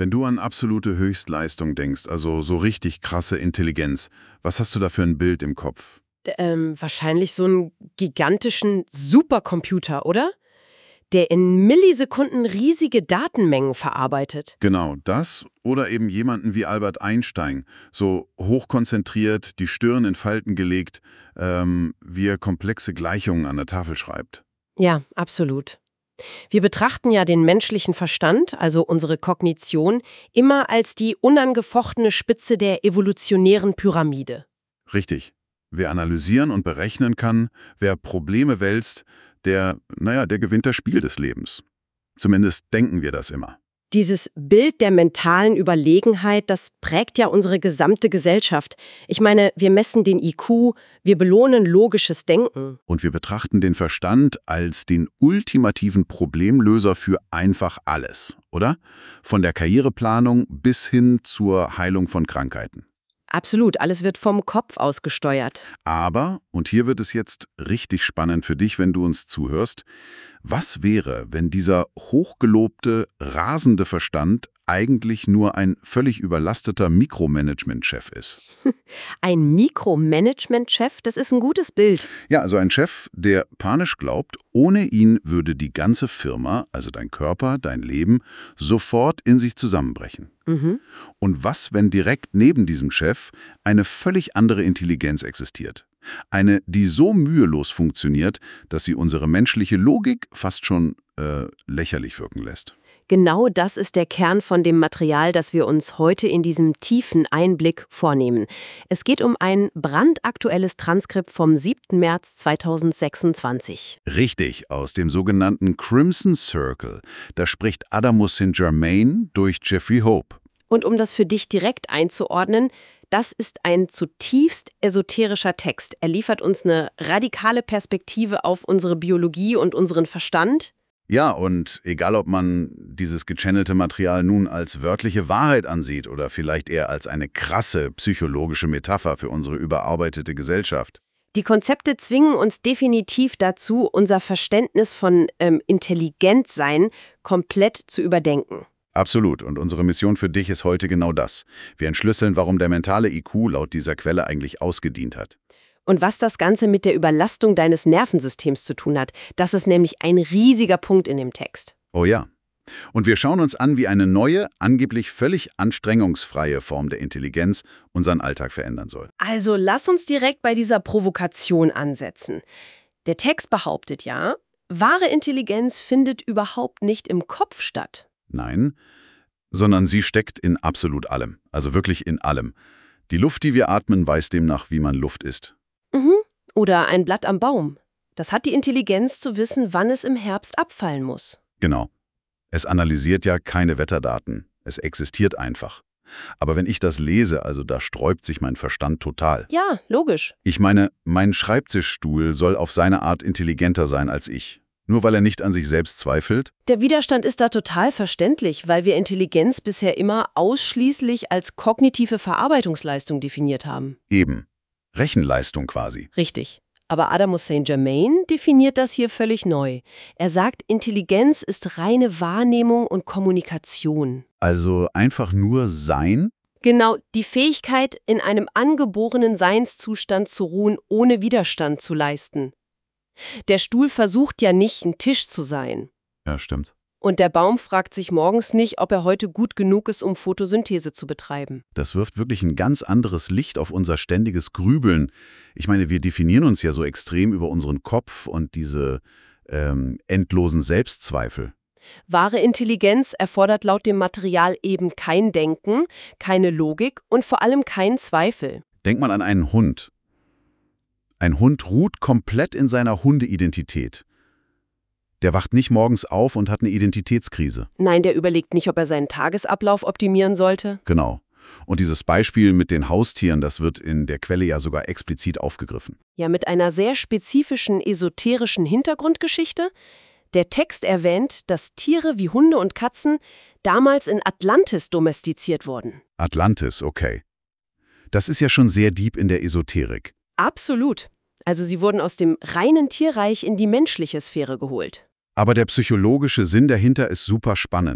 Wenn du an absolute Höchstleistung denkst, also so richtig krasse Intelligenz, was hast du da für ein Bild im Kopf? Wahrscheinlich so einen gigantischen Supercomputer, oder? Der in Millisekunden riesige Datenmengen verarbeitet. Genau, das oder eben jemanden wie Albert Einstein, so hochkonzentriert, die Stirn in Falten gelegt, wie er komplexe Gleichungen an der Tafel schreibt. Ja, absolut. Wir betrachten ja den menschlichen Verstand, also unsere Kognition, immer als die unangefochtene Spitze der evolutionären Pyramide. Richtig. Wer analysieren und berechnen kann, wer Probleme wälzt, der gewinnt das Spiel des Lebens. Zumindest denken wir das immer. Dieses Bild der mentalen Überlegenheit, das prägt ja unsere gesamte Gesellschaft. Ich meine, wir messen den IQ, wir belohnen logisches Denken. Und wir betrachten den Verstand als den ultimativen Problemlöser für einfach alles, oder? Von der Karriereplanung bis hin zur Heilung von Krankheiten. Absolut, alles wird vom Kopf aus gesteuert. Aber, und hier wird es jetzt richtig spannend für dich, wenn du uns zuhörst, was wäre, wenn dieser hochgelobte, rasende Verstand eigentlich nur ein völlig überlasteter Mikromanagement-Chef ist? Ein Mikromanagement-Chef, das ist ein gutes Bild. Ja, also ein Chef, der panisch glaubt, ohne ihn würde die ganze Firma, also dein Körper, dein Leben, sofort in sich zusammenbrechen. Und was, wenn direkt neben diesem Chef eine völlig andere Intelligenz existiert? Eine, die so mühelos funktioniert, dass sie unsere menschliche Logik fast schon lächerlich wirken lässt. Genau das ist der Kern von dem Material, das wir uns heute in diesem tiefen Einblick vornehmen. Es geht um ein brandaktuelles Transkript vom 7. März 2026. Richtig, aus dem sogenannten Crimson Circle. Da spricht Adamus Saint-Germain durch Jeffrey Hope. Und um das für dich direkt einzuordnen, das ist ein zutiefst esoterischer Text. Er liefert uns eine radikale Perspektive auf unsere Biologie und unseren Verstand. Ja, und egal ob man dieses gechannelte Material nun als wörtliche Wahrheit ansieht oder vielleicht eher als eine krasse psychologische Metapher für unsere überarbeitete Gesellschaft. Die Konzepte zwingen uns definitiv dazu, unser Verständnis von Intelligentsein komplett zu überdenken. Absolut. Und unsere Mission für dich ist heute genau das. Wir entschlüsseln, warum der mentale IQ laut dieser Quelle eigentlich ausgedient hat. Und was das Ganze mit der Überlastung deines Nervensystems zu tun hat, das ist nämlich ein riesiger Punkt in dem Text. Oh ja. Und wir schauen uns an, wie eine neue, angeblich völlig anstrengungsfreie Form der Intelligenz unseren Alltag verändern soll. Also lass uns direkt bei dieser Provokation ansetzen. Der Text behauptet ja, wahre Intelligenz findet überhaupt nicht im Kopf statt. Nein, sondern sie steckt in absolut allem. Also wirklich in allem. Die Luft, die wir atmen, weiß demnach, wie man Luft isst. Oder ein Blatt am Baum. Das hat die Intelligenz zu wissen, wann es im Herbst abfallen muss. Genau. Es analysiert ja keine Wetterdaten. Es existiert einfach. Aber wenn ich das lese, also da sträubt sich mein Verstand total. Ja, logisch. Ich meine, mein Schreibtischstuhl soll auf seine Art intelligenter sein als ich. Nur weil er nicht an sich selbst zweifelt? Der Widerstand ist da total verständlich, weil wir Intelligenz bisher immer ausschließlich als kognitive Verarbeitungsleistung definiert haben. Eben. Rechenleistung quasi. Richtig. Aber Adamus Saint-Germain definiert das hier völlig neu. Er sagt, Intelligenz ist reine Wahrnehmung und Kommunikation. Also einfach nur sein? Genau, die Fähigkeit, in einem angeborenen Seinszustand zu ruhen, ohne Widerstand zu leisten. Der Stuhl versucht ja nicht, ein Tisch zu sein. Ja, stimmt. Und der Baum fragt sich morgens nicht, ob er heute gut genug ist, um Photosynthese zu betreiben. Das wirft wirklich ein ganz anderes Licht auf unser ständiges Grübeln. Ich meine, wir definieren uns ja so extrem über unseren Kopf und diese endlosen Selbstzweifel. Wahre Intelligenz erfordert laut dem Material eben kein Denken, keine Logik und vor allem keinen Zweifel. Denk mal an einen Hund. Ein Hund ruht komplett in seiner Hundeidentität. Der wacht nicht morgens auf und hat eine Identitätskrise. Nein, der überlegt nicht, ob er seinen Tagesablauf optimieren sollte. Genau. Und dieses Beispiel mit den Haustieren, das wird in der Quelle ja sogar explizit aufgegriffen. Ja, mit einer sehr spezifischen esoterischen Hintergrundgeschichte. Der Text erwähnt, dass Tiere wie Hunde und Katzen damals in Atlantis domestiziert wurden. Atlantis, okay. Das ist ja schon sehr deep in der Esoterik. Absolut. Also sie wurden aus dem reinen Tierreich in die menschliche Sphäre geholt. Aber der psychologische Sinn dahinter ist super spannend.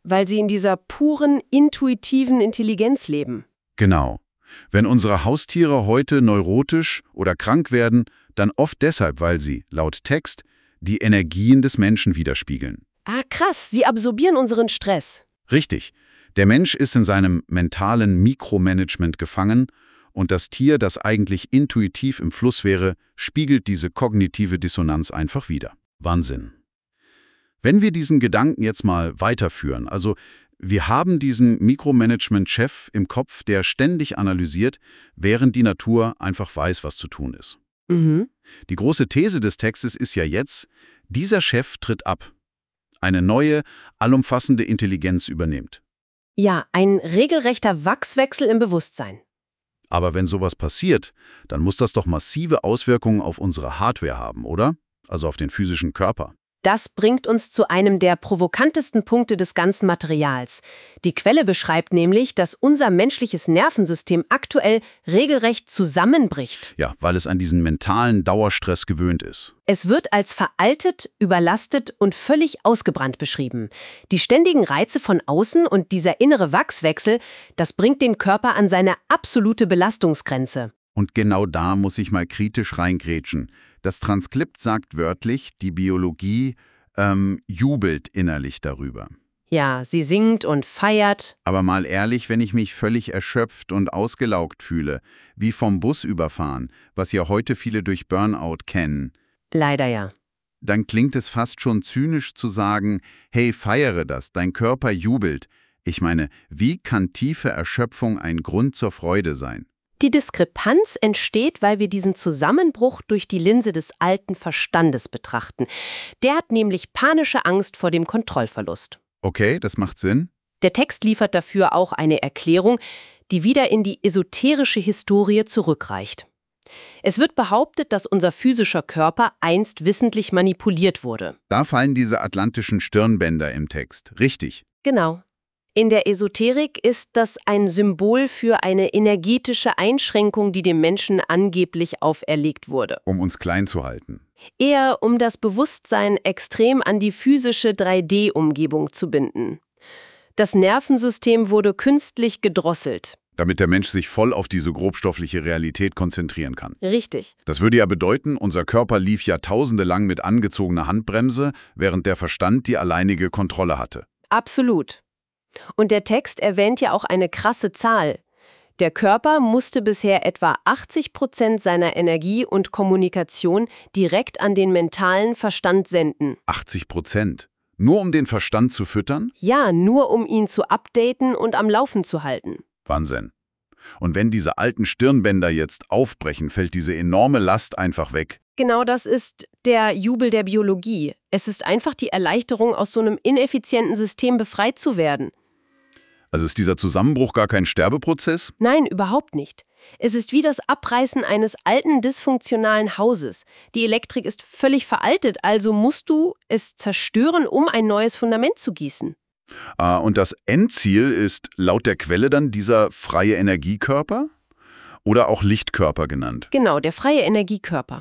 weil sie in dieser puren, intuitiven Intelligenz leben. Genau. Wenn unsere Haustiere heute neurotisch oder krank werden, dann oft deshalb, weil sie, laut Text, die Energien des Menschen widerspiegeln. Ah, krass, sie absorbieren unseren Stress. Richtig. Der Mensch ist in seinem mentalen Mikromanagement gefangen und das Tier, das eigentlich intuitiv im Fluss wäre, spiegelt diese kognitive Dissonanz einfach wider. Wahnsinn. Wenn wir diesen Gedanken jetzt mal weiterführen, also wir haben diesen Mikromanagement-Chef im Kopf, der ständig analysiert, während die Natur einfach weiß, was zu tun ist. Mhm. Die große These des Textes ist ja jetzt, dieser Chef tritt ab. Eine neue, allumfassende Intelligenz übernimmt. Ja, ein regelrechter Wachswechsel im Bewusstsein. Aber wenn sowas passiert, dann muss das doch massive Auswirkungen auf unsere Hardware haben, oder? Also auf den physischen Körper. Das bringt uns zu einem der provokantesten Punkte des ganzen Materials. Die Quelle beschreibt nämlich, dass unser menschliches Nervensystem aktuell regelrecht zusammenbricht. Ja, weil es an diesen mentalen Dauerstress gewöhnt ist. Es wird als veraltet, überlastet und völlig ausgebrannt beschrieben. Die ständigen Reize von außen und dieser innere Wachswechsel, das bringt den Körper an seine absolute Belastungsgrenze. Und genau da muss ich mal kritisch reingrätschen. Das Transkript sagt wörtlich, die Biologie jubelt innerlich darüber. Ja, sie singt und feiert. Aber mal ehrlich, wenn ich mich völlig erschöpft und ausgelaugt fühle, wie vom Bus überfahren, was ja heute viele durch Burnout kennen, Leider ja. dann klingt es fast schon zynisch zu sagen, hey, feiere das, dein Körper jubelt. Ich meine, wie kann tiefe Erschöpfung ein Grund zur Freude sein? Die Diskrepanz entsteht, weil wir diesen Zusammenbruch durch die Linse des alten Verstandes betrachten. Der hat nämlich panische Angst vor dem Kontrollverlust. Okay, das macht Sinn. Der Text liefert dafür auch eine Erklärung, die wieder in die esoterische Historie zurückreicht. Es wird behauptet, dass unser physischer Körper einst wissentlich manipuliert wurde. Da fallen diese atlantischen Stirnbänder im Text. Richtig. Genau. In der Esoterik ist das ein Symbol für eine energetische Einschränkung, die dem Menschen angeblich auferlegt wurde. Um uns klein zu halten. Eher um das Bewusstsein extrem an die physische 3D-Umgebung zu binden. Das Nervensystem wurde künstlich gedrosselt. Damit der Mensch sich voll auf diese grobstoffliche Realität konzentrieren kann. Richtig. Das würde ja bedeuten, unser Körper lief jahrtausende lang mit angezogener Handbremse, während der Verstand die alleinige Kontrolle hatte. Absolut. Und der Text erwähnt ja auch eine krasse Zahl. Der Körper musste bisher etwa 80% seiner Energie und Kommunikation direkt an den mentalen Verstand senden. 80%? Nur um den Verstand zu füttern? Ja, nur um ihn zu updaten und am Laufen zu halten. Wahnsinn. Und wenn diese alten Stirnbänder jetzt aufbrechen, fällt diese enorme Last einfach weg. Genau das ist der Jubel der Biologie. Es ist einfach die Erleichterung, aus so einem ineffizienten System befreit zu werden. Also ist dieser Zusammenbruch gar kein Sterbeprozess? Nein, überhaupt nicht. Es ist wie das Abreißen eines alten, dysfunktionalen Hauses. Die Elektrik ist völlig veraltet, also musst du es zerstören, um ein neues Fundament zu gießen. Und das Endziel ist laut der Quelle dann dieser freie Energiekörper? Oder auch Lichtkörper genannt? Genau, der freie Energiekörper.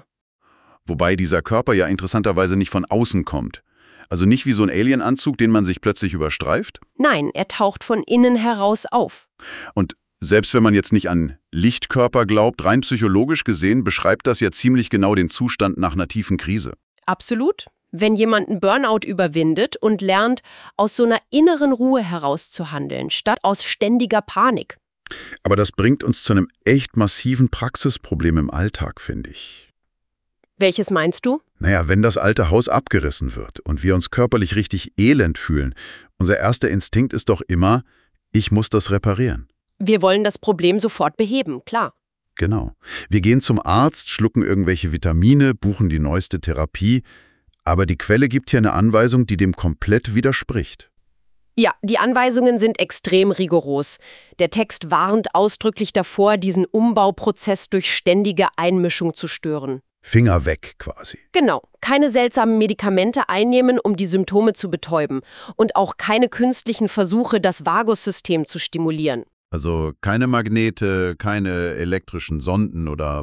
Wobei dieser Körper ja interessanterweise nicht von außen kommt. Also nicht wie so ein Alienanzug, den man sich plötzlich überstreift? Nein, er taucht von innen heraus auf. Und selbst wenn man jetzt nicht an Lichtkörper glaubt, rein psychologisch gesehen beschreibt das ja ziemlich genau den Zustand nach einer tiefen Krise. Absolut. Wenn jemand einen Burnout überwindet und lernt, aus so einer inneren Ruhe heraus zu handeln, statt aus ständiger Panik. Aber das bringt uns zu einem echt massiven Praxisproblem im Alltag, finde ich. Welches meinst du? Naja, wenn das alte Haus abgerissen wird und wir uns körperlich richtig elend fühlen, unser erster Instinkt ist doch immer, ich muss das reparieren. Wir wollen das Problem sofort beheben, klar. Genau. Wir gehen zum Arzt, schlucken irgendwelche Vitamine, buchen die neueste Therapie, aber die Quelle gibt hier eine Anweisung, die dem komplett widerspricht. Ja, die Anweisungen sind extrem rigoros. Der Text warnt ausdrücklich davor, diesen Umbauprozess durch ständige Einmischung zu stören. Finger weg quasi. Genau, keine seltsamen Medikamente einnehmen, um die Symptome zu betäuben. Und auch keine künstlichen Versuche, das Vagussystem zu stimulieren. Also keine Magnete, keine elektrischen Sonden oder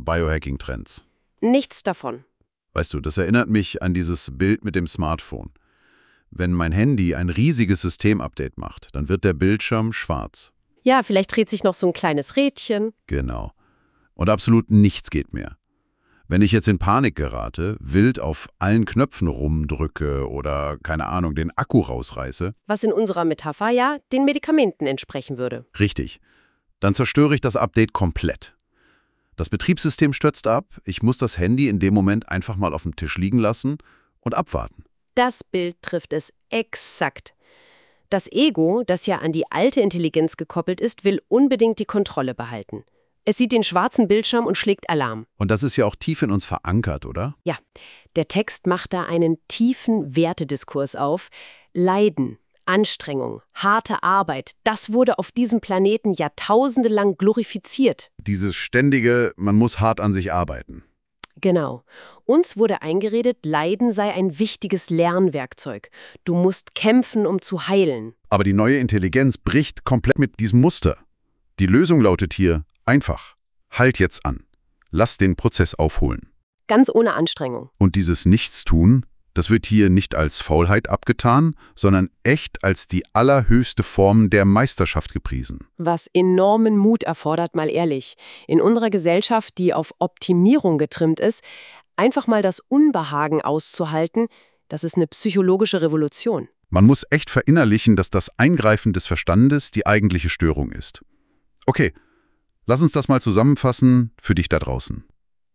Biohacking-Trends. Nichts davon. Weißt du, das erinnert mich an dieses Bild mit dem Smartphone. wenn mein Handy ein riesiges Systemupdate macht, dann wird der Bildschirm schwarz. Ja, vielleicht dreht sich noch so ein kleines Rädchen. Genau. Und absolut nichts geht mehr. Wenn ich jetzt in Panik gerate, wild auf allen Knöpfen rumdrücke oder, keine Ahnung, den Akku rausreiße. Was in unserer Metapher ja den Medikamenten entsprechen würde. Richtig. Dann zerstöre ich das Update komplett. Das Betriebssystem stürzt ab, ich muss das Handy in dem Moment einfach mal auf dem Tisch liegen lassen und abwarten. Das Bild trifft es exakt. Das Ego, das ja an die alte Intelligenz gekoppelt ist, will unbedingt die Kontrolle behalten. Es sieht den schwarzen Bildschirm und schlägt Alarm. Und das ist ja auch tief in uns verankert, oder? Ja, der Text macht da einen tiefen Wertediskurs auf. Leiden, Anstrengung, harte Arbeit, das wurde auf diesem Planeten jahrtausende lang glorifiziert. Dieses ständige, man muss hart an sich arbeiten. Genau. Uns wurde eingeredet, Leiden sei ein wichtiges Lernwerkzeug. Du musst kämpfen, um zu heilen. Aber die neue Intelligenz bricht komplett mit diesem Muster. Die Lösung lautet hier einfach: Halt jetzt an. Lass den Prozess aufholen. Ganz ohne Anstrengung. Und dieses Nichtstun, das wird hier nicht als Faulheit abgetan, sondern echt als die allerhöchste Form der Meisterschaft gepriesen. Was enormen Mut erfordert, mal ehrlich. In unserer Gesellschaft, die auf Optimierung getrimmt ist, einfach mal das Unbehagen auszuhalten, das ist eine psychologische Revolution. Man muss echt verinnerlichen, dass das Eingreifen des Verstandes die eigentliche Störung ist. Okay, lass uns das mal zusammenfassen für dich da draußen.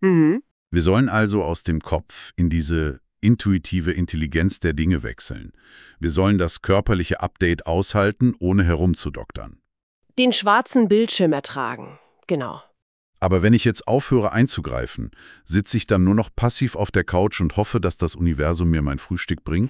Wir sollen also aus dem Kopf in diese intuitive Intelligenz der Dinge wechseln. Wir sollen das körperliche Update aushalten, ohne herumzudoktern. Den schwarzen Bildschirm ertragen. Genau. Aber wenn ich jetzt aufhöre einzugreifen, sitze ich dann nur noch passiv auf der Couch und hoffe, dass das Universum mir mein Frühstück bringt?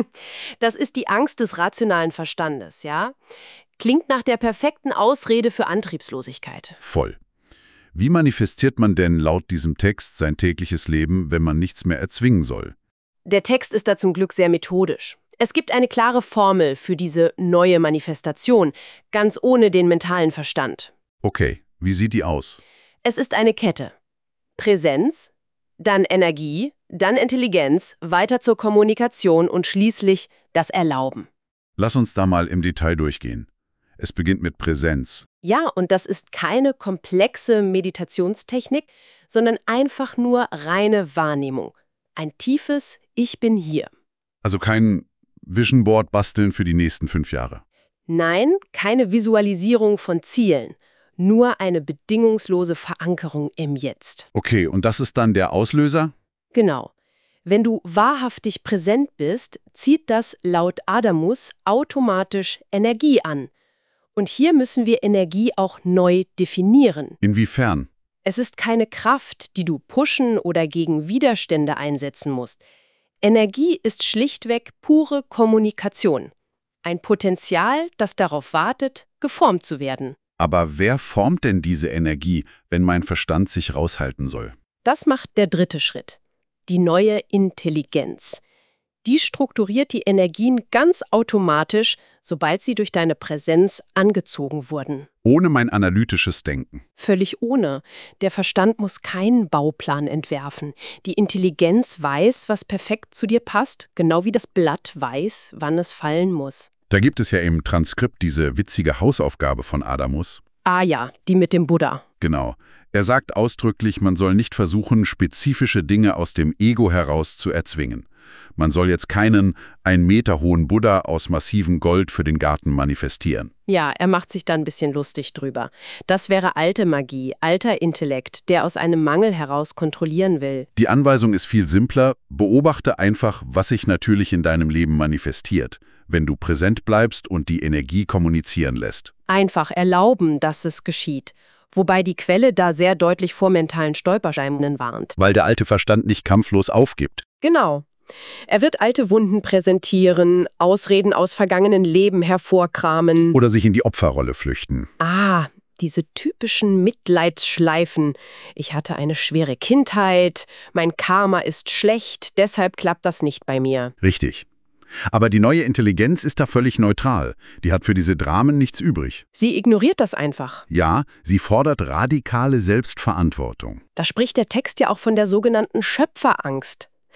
Das ist die Angst des rationalen Verstandes, ja? Klingt nach der perfekten Ausrede für Antriebslosigkeit. Voll. Wie manifestiert man denn laut diesem Text sein tägliches Leben, wenn man nichts mehr erzwingen soll? Der Text ist da zum Glück sehr methodisch. Es gibt eine klare Formel für diese neue Manifestation, ganz ohne den mentalen Verstand. Okay, wie sieht die aus? Es ist eine Kette. Präsenz, dann Energie, dann Intelligenz, weiter zur Kommunikation und schließlich das Erlauben. Lass uns da mal im Detail durchgehen. Es beginnt mit Präsenz. Ja, und das ist keine komplexe Meditationstechnik, sondern einfach nur reine Wahrnehmung. Ein tiefes Ich bin hier. Also kein Vision Board basteln für die nächsten 5 Jahre. Nein, keine Visualisierung von Zielen. Nur eine bedingungslose Verankerung im Jetzt. Okay, und das ist dann der Auslöser? Genau. Wenn du wahrhaftig präsent bist, zieht das laut Adamus automatisch Energie an. Und hier müssen wir Energie auch neu definieren. Inwiefern? Es ist keine Kraft, die du pushen oder gegen Widerstände einsetzen musst. Energie ist schlichtweg pure Kommunikation. Ein Potenzial, das darauf wartet, geformt zu werden. Aber wer formt denn diese Energie, wenn mein Verstand sich raushalten soll? Das macht der dritte Schritt. Die neue Intelligenz. Die strukturiert die Energien ganz automatisch, sobald sie durch deine Präsenz angezogen wurden. Ohne mein analytisches Denken. Völlig ohne. Der Verstand muss keinen Bauplan entwerfen. Die Intelligenz weiß, was perfekt zu dir passt, genau wie das Blatt weiß, wann es fallen muss. Da gibt es ja im Transkript diese witzige Hausaufgabe von Adamus. Ah ja, die mit dem Buddha. Genau. Er sagt ausdrücklich, man soll nicht versuchen, spezifische Dinge aus dem Ego heraus zu erzwingen. Man soll jetzt keinen 1 Meter hohen Buddha aus massivem Gold für den Garten manifestieren. Ja, er macht sich da ein bisschen lustig drüber. Das wäre alte Magie, alter Intellekt, der aus einem Mangel heraus kontrollieren will. Die Anweisung ist viel simpler. Beobachte einfach, was sich natürlich in deinem Leben manifestiert, wenn du präsent bleibst und die Energie kommunizieren lässt. Einfach erlauben, dass es geschieht. Wobei die Quelle da sehr deutlich vor mentalen Stolpersteinen warnt. Weil der alte Verstand nicht kampflos aufgibt. Genau. Er wird alte Wunden präsentieren, Ausreden aus vergangenen Leben hervorkramen. Oder sich in die Opferrolle flüchten. Ah, diese typischen Mitleidsschleifen. Ich hatte eine schwere Kindheit, mein Karma ist schlecht, deshalb klappt das nicht bei mir. Richtig. Aber die neue Intelligenz ist da völlig neutral. Die hat für diese Dramen nichts übrig. Sie ignoriert das einfach. Ja, sie fordert radikale Selbstverantwortung. Da spricht der Text ja auch von der sogenannten Schöpferangst.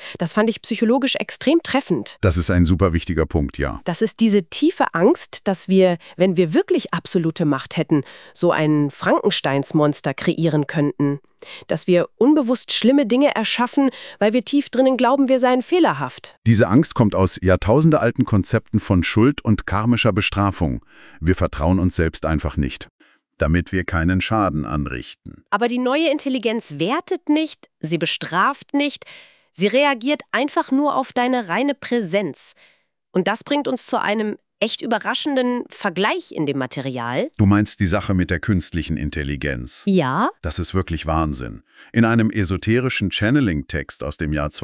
Das fand ich psychologisch extrem treffend. Das ist ein super wichtiger Punkt, ja. Das ist diese tiefe Angst, dass wir, wenn wir wirklich absolute Macht hätten, so ein Frankensteinsmonster kreieren könnten. Dass wir unbewusst schlimme Dinge erschaffen, weil wir tief drinnen glauben, wir seien fehlerhaft. Diese Angst kommt aus jahrtausendealten Konzepten von Schuld und karmischer Bestrafung. Wir vertrauen uns selbst einfach nicht, damit wir keinen Schaden anrichten. Aber die neue Intelligenz wertet nicht, sie bestraft nicht, sie reagiert einfach nur auf deine reine Präsenz. Und das bringt uns zu einem echt überraschenden Vergleich in dem Material. Du meinst die Sache mit der künstlichen Intelligenz? Ja? Das ist wirklich Wahnsinn. In einem esoterischen Channeling-Text aus dem Jahr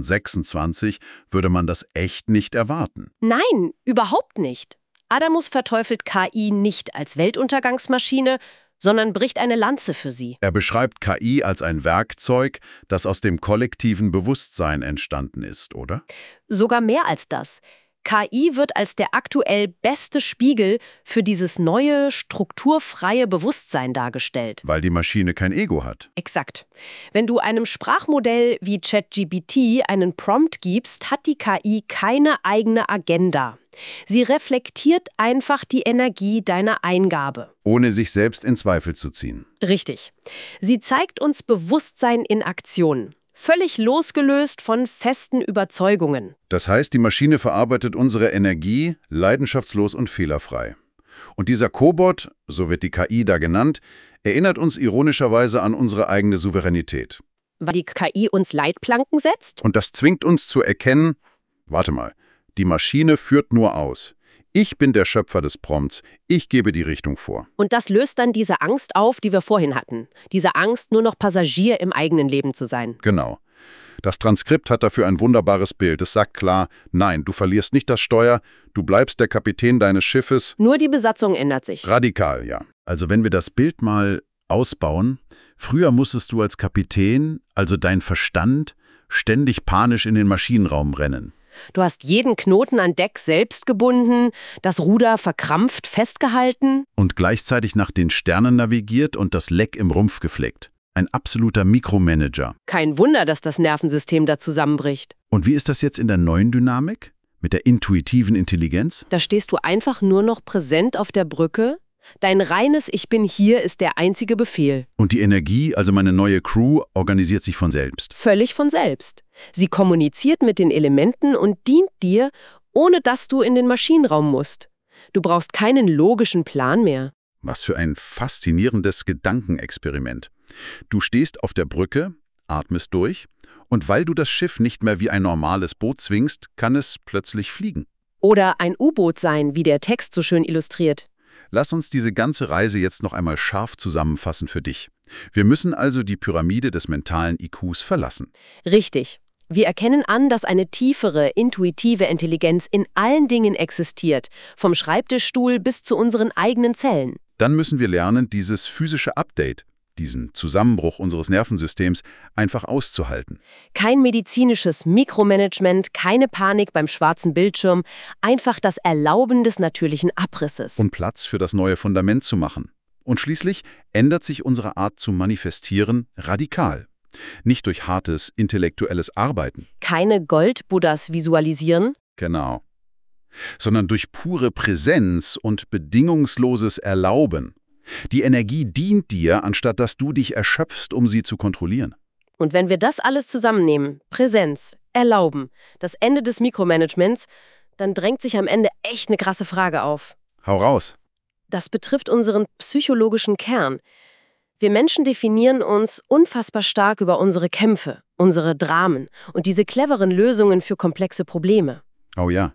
2026 würde man das echt nicht erwarten. Nein, überhaupt nicht. Adamus verteufelt KI nicht als Weltuntergangsmaschine, sondern bricht eine Lanze für sie. Er beschreibt KI als ein Werkzeug, das aus dem kollektiven Bewusstsein entstanden ist, oder? Sogar mehr als das. KI wird als der aktuell beste Spiegel für dieses neue, strukturfreie Bewusstsein dargestellt. Weil die Maschine kein Ego hat. Exakt. Wenn du einem Sprachmodell wie ChatGPT einen Prompt gibst, hat die KI keine eigene Agenda. Sie reflektiert einfach die Energie deiner Eingabe. Ohne sich selbst in Zweifel zu ziehen. Richtig. Sie zeigt uns Bewusstsein in Aktion. Völlig losgelöst von festen Überzeugungen. Das heißt, die Maschine verarbeitet unsere Energie leidenschaftslos und fehlerfrei. Und dieser Cobot, so wird die KI da genannt, erinnert uns ironischerweise an unsere eigene Souveränität. Weil die KI uns Leitplanken setzt? Und das zwingt uns zu erkennen, warte mal, die Maschine führt nur aus. Ich bin der Schöpfer des Prompts. Ich gebe die Richtung vor. Und das löst dann diese Angst auf, die wir vorhin hatten. Diese Angst, nur noch Passagier im eigenen Leben zu sein. Genau. Das Transkript hat dafür ein wunderbares Bild. Es sagt klar, nein, du verlierst nicht das Steuer, du bleibst der Kapitän deines Schiffes. Nur die Besatzung ändert sich. Radikal, ja. Also wenn wir das Bild mal ausbauen, früher musstest du als Kapitän, also dein Verstand, ständig panisch in den Maschinenraum rennen. Du hast jeden Knoten an Deck selbst gebunden, das Ruder verkrampft festgehalten. Und gleichzeitig nach den Sternen navigiert und das Leck im Rumpf gefleckt. Ein absoluter Mikromanager. Kein Wunder, dass das Nervensystem da zusammenbricht. Und wie ist das jetzt in der neuen Dynamik? Mit der intuitiven Intelligenz? Da stehst du einfach nur noch präsent auf der Brücke. Dein reines Ich bin hier ist der einzige Befehl. Und die Energie, also meine neue Crew, organisiert sich von selbst. Völlig von selbst. Sie kommuniziert mit den Elementen und dient dir, ohne dass du in den Maschinenraum musst. Du brauchst keinen logischen Plan mehr. Was für ein faszinierendes Gedankenexperiment. Du stehst auf der Brücke, atmest durch, und weil du das Schiff nicht mehr wie ein normales Boot zwingst, kann es plötzlich fliegen. Oder ein U-Boot sein, wie der Text so schön illustriert. Lass uns diese ganze Reise jetzt noch einmal scharf zusammenfassen für dich. Wir müssen also die Pyramide des mentalen IQs verlassen. Richtig. Wir erkennen an, dass eine tiefere, intuitive Intelligenz in allen Dingen existiert, vom Schreibtischstuhl bis zu unseren eigenen Zellen. Dann müssen wir lernen, dieses physische Update, diesen Zusammenbruch unseres Nervensystems, einfach auszuhalten. Kein medizinisches Mikromanagement, keine Panik beim schwarzen Bildschirm, einfach das Erlauben des natürlichen Abrisses. Und Platz für das neue Fundament zu machen. Und schließlich ändert sich unsere Art zu manifestieren radikal. Nicht durch hartes, intellektuelles Arbeiten. Keine Gold-Buddhas visualisieren. Genau. Sondern durch pure Präsenz und bedingungsloses Erlauben. Die Energie dient dir, anstatt dass du dich erschöpfst, um sie zu kontrollieren. Und wenn wir das alles zusammennehmen, Präsenz, Erlauben, das Ende des Mikromanagements, dann drängt sich am Ende echt eine krasse Frage auf. Hau raus. Das betrifft unseren psychologischen Kern. Wir Menschen definieren uns unfassbar stark über unsere Kämpfe, unsere Dramen und diese cleveren Lösungen für komplexe Probleme. Oh ja.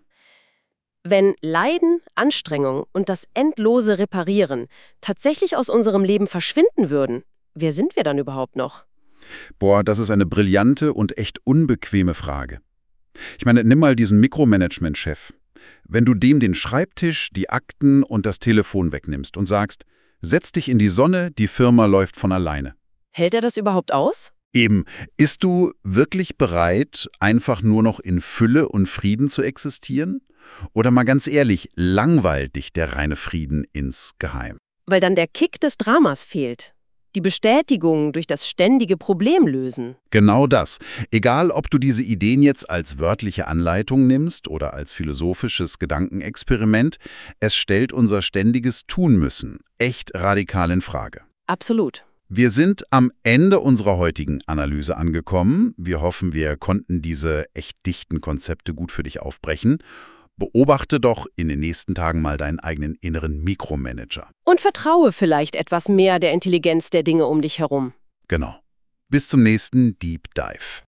Wenn Leiden, Anstrengung und das endlose Reparieren tatsächlich aus unserem Leben verschwinden würden, wer sind wir dann überhaupt noch? Boah, das ist eine brillante und echt unbequeme Frage. Ich meine, nimm mal diesen Mikromanagement-Chef. Wenn du dem den Schreibtisch, die Akten und das Telefon wegnimmst und sagst, setz dich in die Sonne, die Firma läuft von alleine. Hält er das überhaupt aus? Eben, bist du wirklich bereit, einfach nur noch in Fülle und Frieden zu existieren? Oder mal ganz ehrlich, langweilt dich der reine Frieden insgeheim? Weil dann der Kick des Dramas fehlt. Die Bestätigung durch das ständige Problemlösen. Genau das. Egal, ob du diese Ideen jetzt als wörtliche Anleitung nimmst oder als philosophisches Gedankenexperiment, es stellt unser ständiges Tun müssen echt radikal in Frage. Absolut. Wir sind am Ende unserer heutigen Analyse angekommen. Wir hoffen, wir konnten diese echt dichten Konzepte gut für dich aufbrechen. Beobachte doch in den nächsten Tagen mal deinen eigenen inneren Mikromanager. Und vertraue vielleicht etwas mehr der Intelligenz der Dinge um dich herum. Genau. Bis zum nächsten Deep Dive.